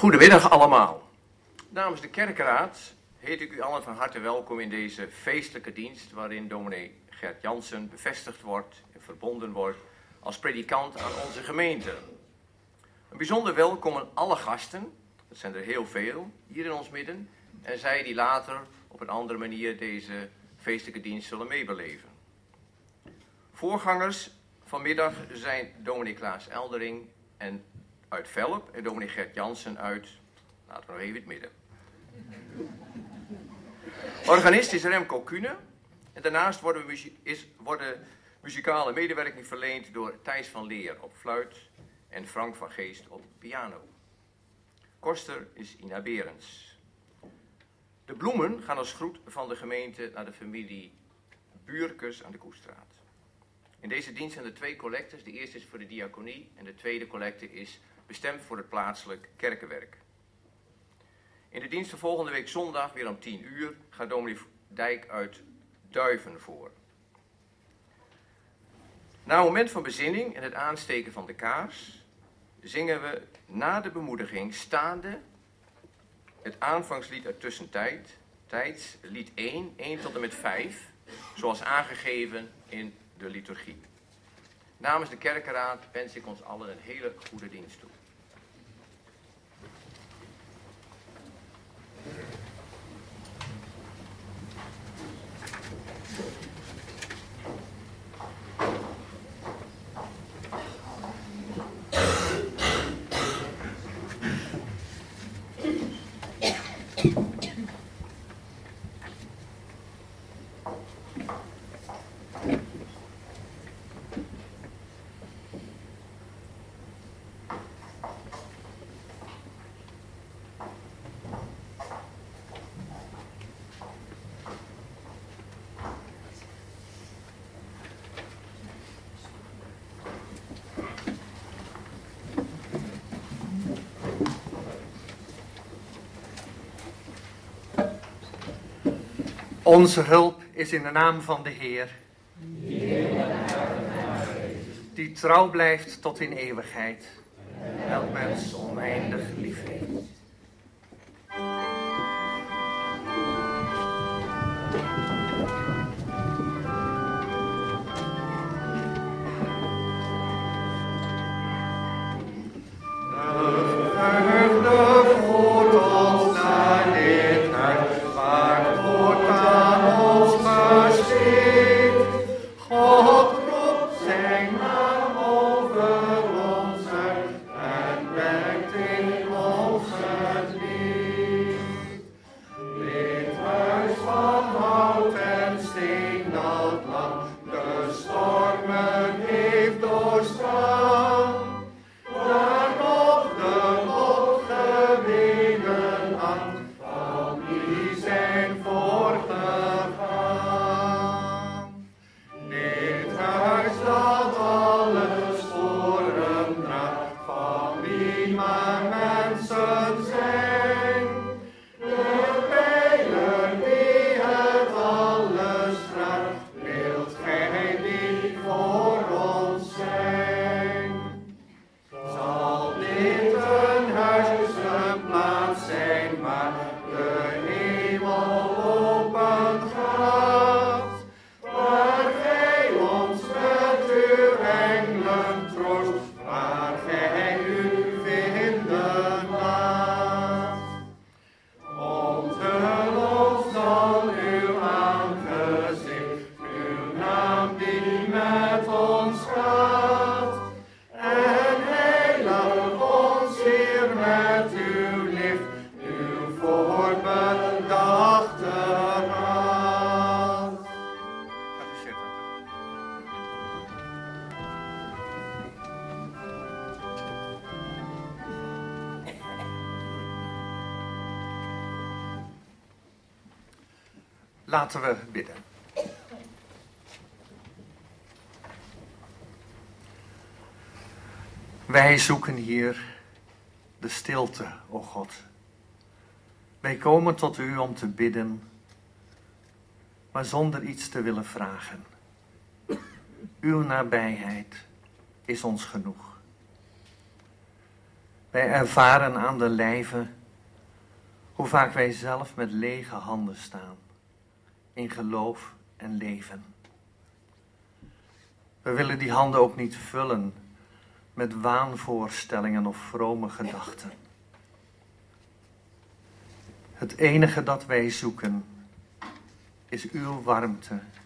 Goedemiddag allemaal. Namens de Kerkenraad heet ik u allen van harte welkom in deze feestelijke dienst waarin dominee Gert Jansen bevestigd wordt en verbonden wordt als predikant aan onze gemeente. Een bijzonder welkom aan alle gasten, dat zijn er heel veel, hier in ons midden, en zij die later op een andere manier deze feestelijke dienst zullen meebeleven. Voorgangers vanmiddag zijn dominee Klaas Eldering en uit Velp en dominee Gert Jansen uit, laten we nog even het midden. Organist is Remco Kuhne en daarnaast worden muzikale medewerking verleend door Thijs van Leer op fluit en Frank van Geest op piano. Koster is Ina Berends. De bloemen gaan als groet van de gemeente naar de familie Buurkes aan de Koestraat. In deze dienst zijn er 2 collectes. De eerste is voor de diaconie en de tweede collecte is bestemd voor het plaatselijk kerkenwerk. In de dienst van volgende week zondag, weer om 10 uur, gaat dominee Dijk uit Duiven voor. Na een moment van bezinning en het aansteken van de kaars, zingen we na de bemoediging staande het aanvangslied uit Tussentijds, lied 1 tot en met 5, zoals aangegeven in de liturgie. Namens de Kerkenraad wens ik ons allen een hele goede dienst toe. Onze hulp is in de naam van de Heer, die trouw blijft tot in eeuwigheid, elk mens oneindig lief heeft. Laten we bidden. Wij zoeken hier de stilte, o God. Wij komen tot u om te bidden, maar zonder iets te willen vragen. Uw nabijheid is ons genoeg. Wij ervaren aan de lijve hoe vaak wij zelf met lege handen staan, in geloof en leven. We willen die handen ook niet vullen met waanvoorstellingen of vrome gedachten. Het enige dat wij zoeken is uw warmte